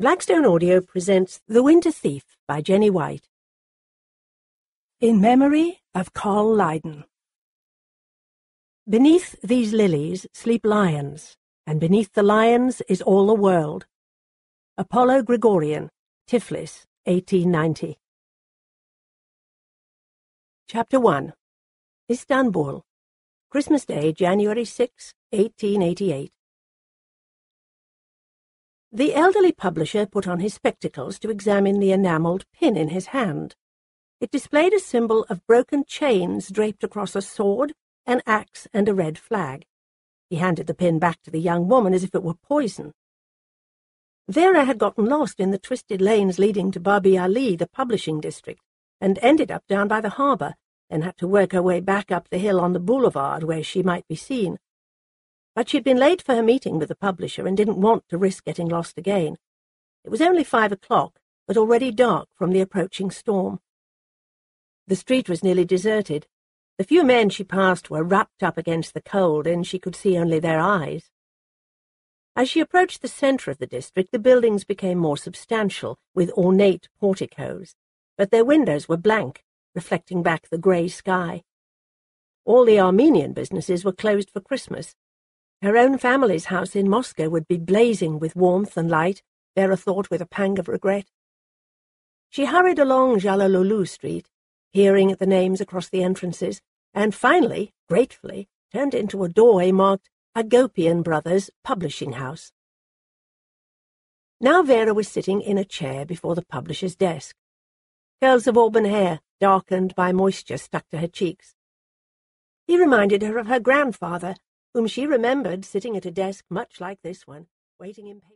Blackstone Audio presents The Winter Thief by Jenny White. In memory of Carl Leyden. Beneath these lilies sleep lions, and beneath the lions is all the world. Apollo Gregorian, Tiflis, 1890. Chapter 1. Istanbul, Christmas Day, January 6, 1888. The elderly publisher put on his spectacles to examine the enamelled pin in his hand. It displayed a symbol of broken chains draped across a sword, an axe, and a red flag. He handed the pin back to the young woman as if it were poison. Vera had gotten lost in the twisted lanes leading to Babi Ali, the publishing district, and ended up down by the harbour, and had to work her way back up the hill on the boulevard where she might be seen. But she'd been late for her meeting with the publisher and didn't want to risk getting lost again. It was only 5 o'clock, but already dark from the approaching storm. The street was nearly deserted. The few men she passed were wrapped up against the cold, and she could see only their eyes. As she approached the centre of the district, the buildings became more substantial, with ornate porticos, but their windows were blank, reflecting back the grey sky. All the Armenian businesses were closed for Christmas. Her own family's house in Moscow would be blazing with warmth and light, Vera thought with a pang of regret. She hurried along Jalalolu Street, peering at the names across the entrances, and finally, gratefully, turned into a doorway marked Agopian Brothers Publishing House. Now Vera was sitting in a chair before the publisher's desk. Curls of auburn hair, darkened by moisture, stuck to her cheeks. He reminded her of her grandfather, whom she remembered sitting at a desk much like this one, waiting impatiently.